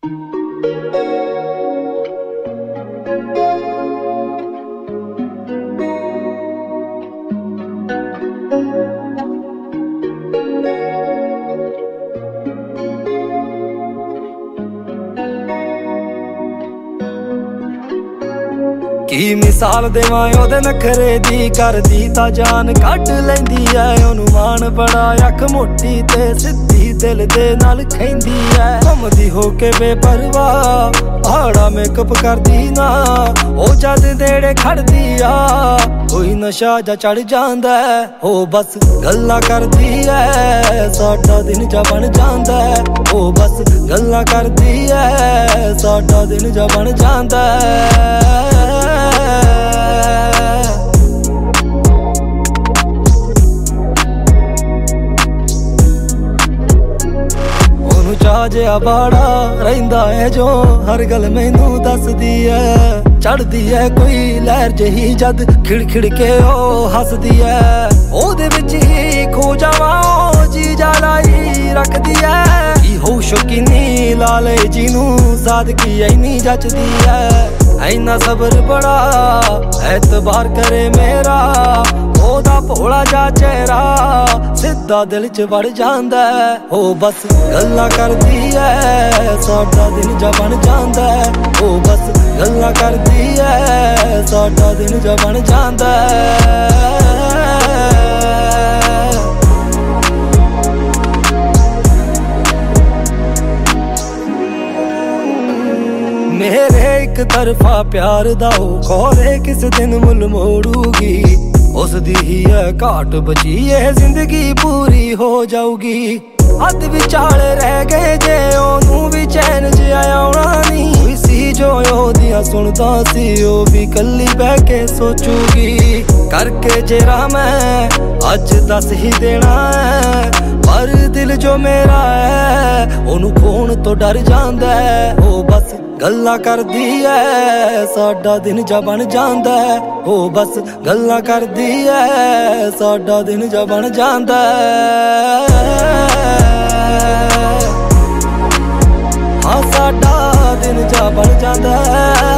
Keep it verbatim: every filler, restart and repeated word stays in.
की मिसाल देवां ओहदे नखरे दी, करदी तां जान कढ लैंदी ऐ। ओनू मान बड़ा अख मोटी ते सिद्धी दिल दे नाल खैंदी ऐ। घुमदी होके बेपरवाह पहाड़ा मेकअप करदी ना, ओ जद नेड़े खड़दी आ कोई नशा जा चढ़ जांदा ऐ। ओ बस गल्लां करदी ऐ साडा दिन जा बन जांदा ऐ। ओ बस गल्लां करदी ऐ साडा दिन जा बन जांदा ऐ। ओनू चाह जिहा बाड़ा रहिंदा है जो हर गल मैनू दसदी है। चढ़दी है कोई लहर जही जद खिड़ खिड़ के ओ हसदी है। ओहदे विच ही खो जावां ओ जी जा लाई रखदी है। की हो शौकीनी लाले जी नू सादगी ऐनी जचदी है। ऐना सबर बड़ा एतबार करे मेरा, ओदा भोला जा चेहरा सिद्धा दिल च वड़ जांदा है। ओ बस गल्लां करदी है साडा दिन जा बन जांदा है। ओ बस गल्लां करदी है साडा दिन जा बन जांदा है। मेरे एक तरफा प्यार दा खौरे किस दिन मुल मोड़ूगी। उसदी ही है घाट बची है जिंदगी पूरी हो जाऊगी। अध विचाले रह गए जे ओनू भी चैन च आउणा नहीं सी। जो ओहदियां सुनदा सी ओ भी कल्ली बह के सोचूगी। करके जेरा मैं अज दस ही देना है, पर दिल जो मेरा है ओनू खोण तो डर जांदा है। ओ बस गल्लां करदी है साडा दिन जा बन जांदा है। ओ बस गल्लां करदी है साडा दिन जा बन जांदा है। हाँ साडा दिन जा बन जांदा है।